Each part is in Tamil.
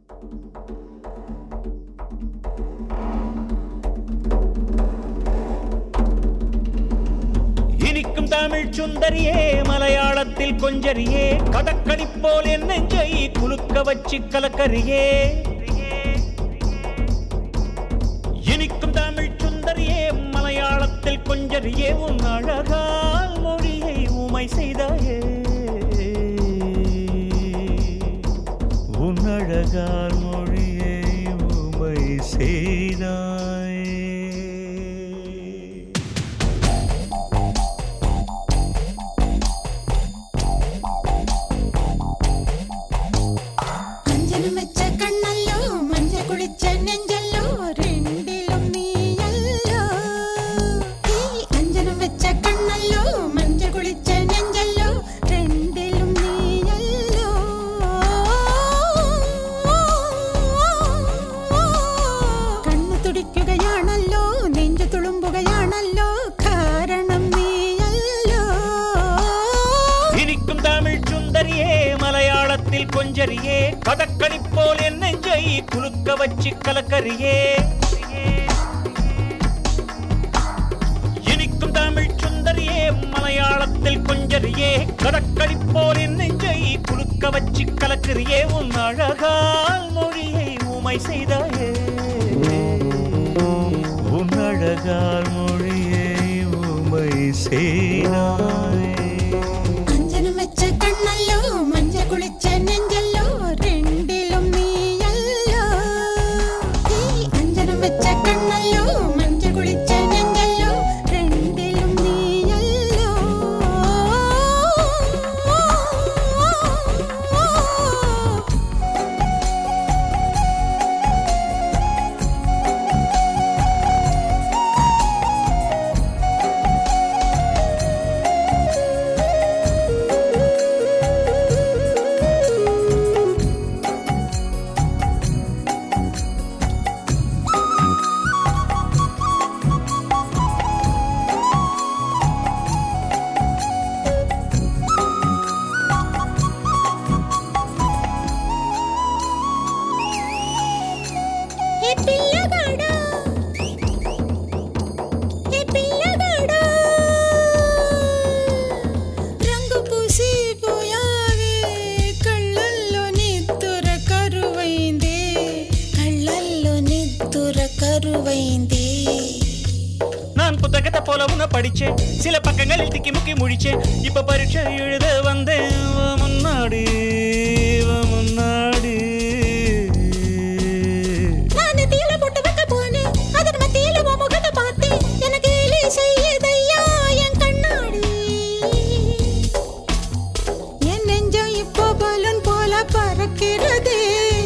இனிக்கும் தமிழ் சுந்தரியே மலையாளத்தில் கொஞ்சரியே கதக்கணி போல் என் நெஞ்சை குலுக்க வச்சு கலக்கரியே இனிக்கும் தமிழ் சுந்தரியே மலையாளத்தில் கொஞ்சரியே உன் அழகால் மொழியை உமை செய்தாயே உன் அழகால் மொழியை உமை செய்தாயே கொஞ்சரியே கதக்கணி போல் என் நெஞ்சை குலுக்க வச்சு கலக்கரியே இனிக்கும் தமிழ் சுந்தரியே மலையாளத்தில் கொஞ்சரியே கதக்கணி போல் என் நெஞ்சை குலுக்க வச்சு கலக்கரியே உன் அழகால் மொழியை உமை செய்தாயே உன் அழகால் மொழியை உமை செய்தாயே நான் புத்தகத்தை போல உன்னை படிச்சேன் சில பக்கங்களில் திக்கி முக்கி முழிச்சேன் இப்ப பரீட்சை எழுத வந்தேன் முன்னாடி முன்னாடி நான் தீல போட்டு வைக்க போனேன் அதன் மத்தியில உன் முகத்தை பார்த்தேன் எனக்கு ஏலி செய்யுதையா என் கண்ணாடி என் நெஞ்சம் இப்போ பலூன் போல பறக்கிறது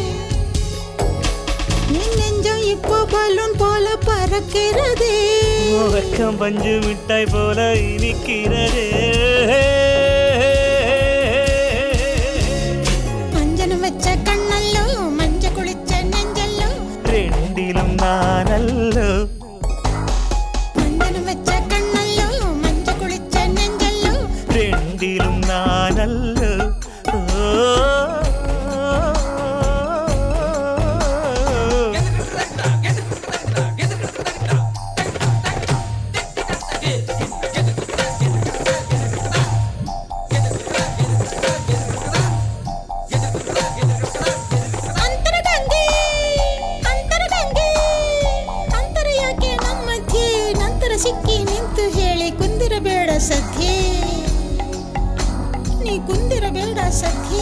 என் நெஞ்சம் இப்போ பலூன் போல பறக்கிறது வெக்கம் பஞ்சு மிட்டாய் போல இனிக்கிறது மஞ்சனம் வச்ச கண்ணல்லோ மஞ்ச குளிச்ச நெஞ்சல்லோ ரெண்டிலும் நானல்லோ மஞ்சனம் வச்ச கண்ணல்லோ மஞ்ச குளிச்ச நெஞ்சல்லோ ரெண்டிலும் நானல்லோ ಸಿಕ್ಕಿ ನಿಂತು ಹೇಳಿ ಕುಂದಿರಬೇಡ ಸಖಿ ನೀ ಕುಂದಿರಬೇಡ ಸಖಿ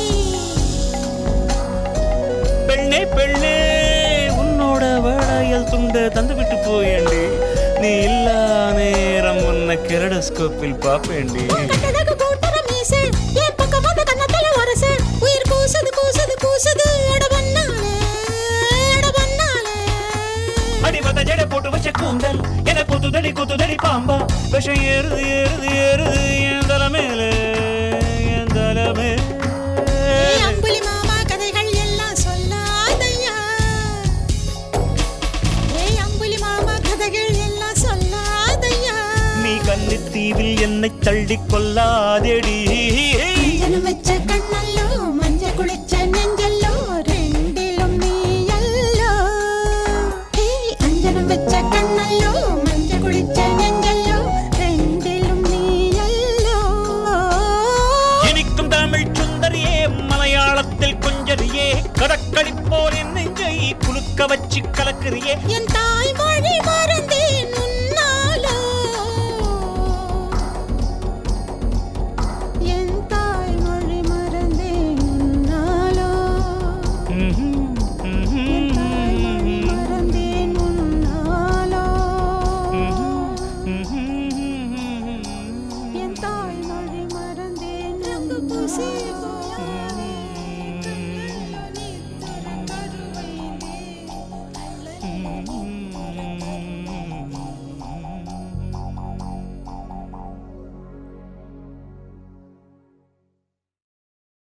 பெண்ணே பெண்ணே உன்னோட வேளையில் துண்ட தந்து விட்டு போயேண்டி நீ இல்லா நேரம் உன்னை கெரடோஸ்கோப்பில் பாப்பேண்டி கட்டடகு கூட்டர மீசை ஏன் பக்கமாத கண்ணத்துல வரசை உயிர் கூசுது கூசுது கூசுது அடிவத ஜடை போட்டு வச்ச கூந்தல் என குத்துதடி பாம்பா விஷம் ஏறுது ஏறுது ஏறுது என் தலை மேலே என் தலை மேலே அம்புலி மாமா கதைகள் எல்லாம் சொல்லாதையா அம்புலி மாமா கதைகள் எல்லாம் சொல்லாதையா நீ கன்னித்தீவில் என்னை தள்ளி கொல்லாதேடி வச்ச கண்ணல்லோ மஞ்ச குளிச்ச நெஞ்சல்லோ ரெண்டிலும் நீ மயக்குறியே என்